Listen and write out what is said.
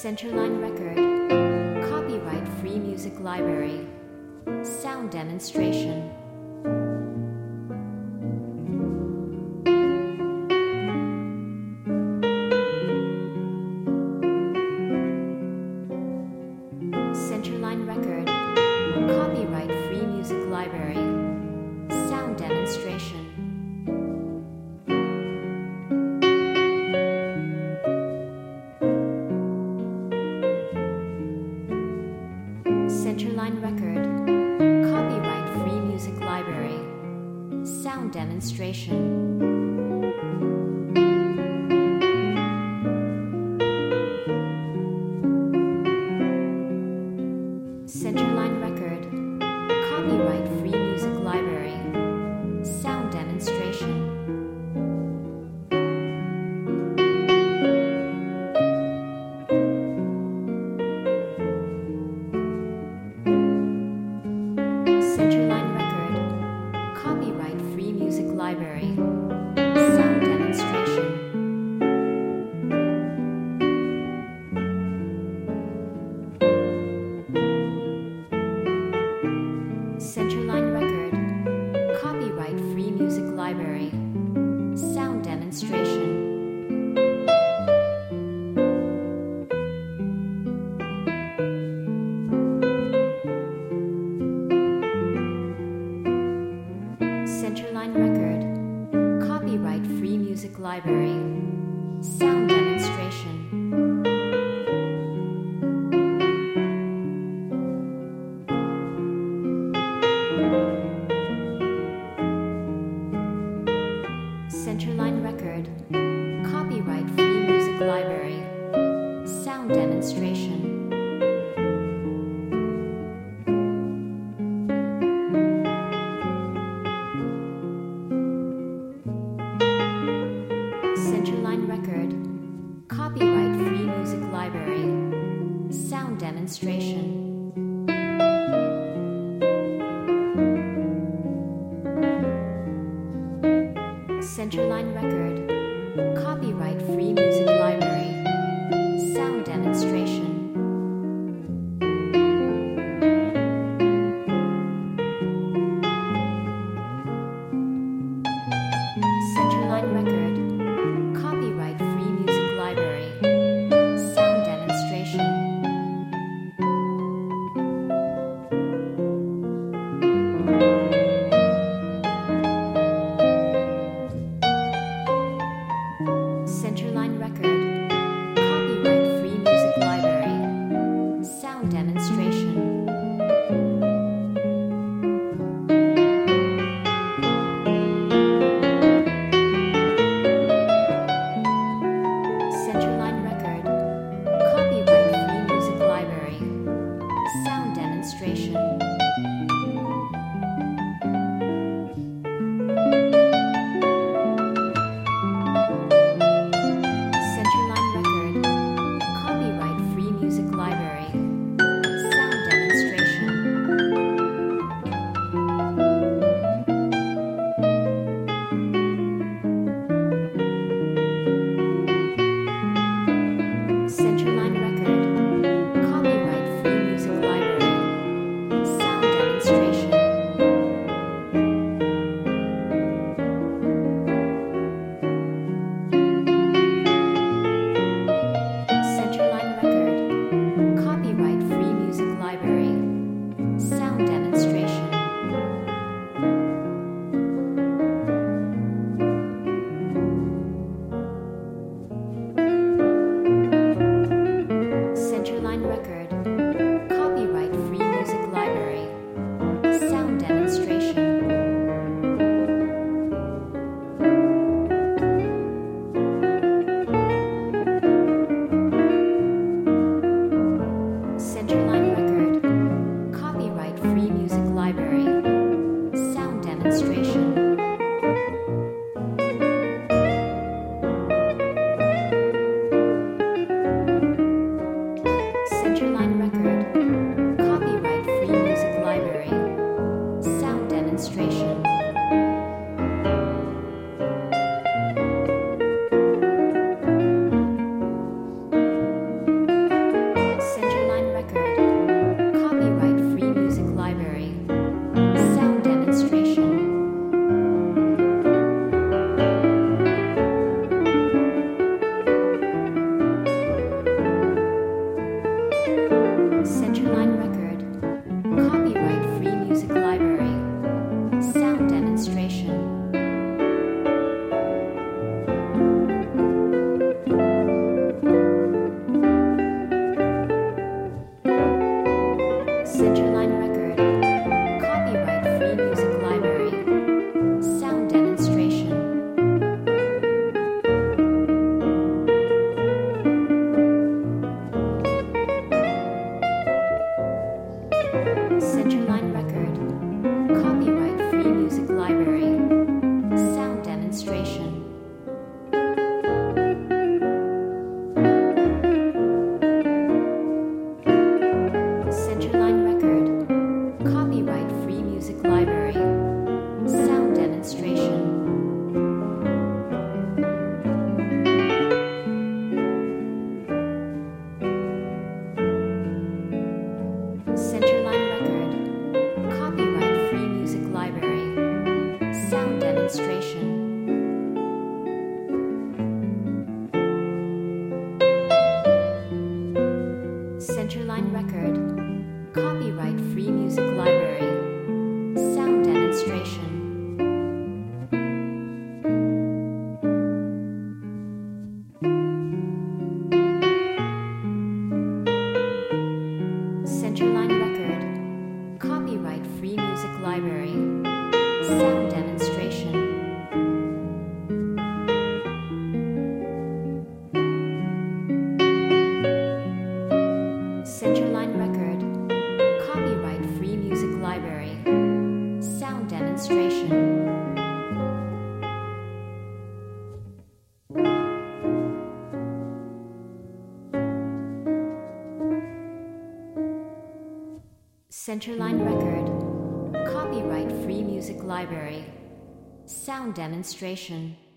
Centerline Record. Copyright Free Music Library. Sound demonstration. Centerline Record. Copyright Free Music Library. Sound demonstration. Centerline Record. Copyright Free Music Library. Sound demonstration. Centerline Record. Copyright Free Music Library. Sound demonstration. Centerline Record. Copyright Free Music Library. Sound demonstration. Centerline Record. Copyright Free Music Library. Sound demonstration. Centerline Record. Copyright Free Music Library. Sound demonstration. Centerline Record. Copyright Free Music Library. Sound demonstration. Centerline Record. Copyright Free Music Library. Sound demonstration. Centerline Record. Copyright Free Music Library. Sound demonstration. Centerline Record. Copyright Free Music Library. Sound demonstration. Centerline Record. Copyright Free Music Library. demonstration. Centerline Record. Copyright Free Music Library. Sound demonstration. Centerline Record. Copyright Free Music Library. Sound demonstration. Centerline Record. Copyright Free Music Library. Sound demonstration. Centerline Record. Copyright Free Music Library. Sound demonstration.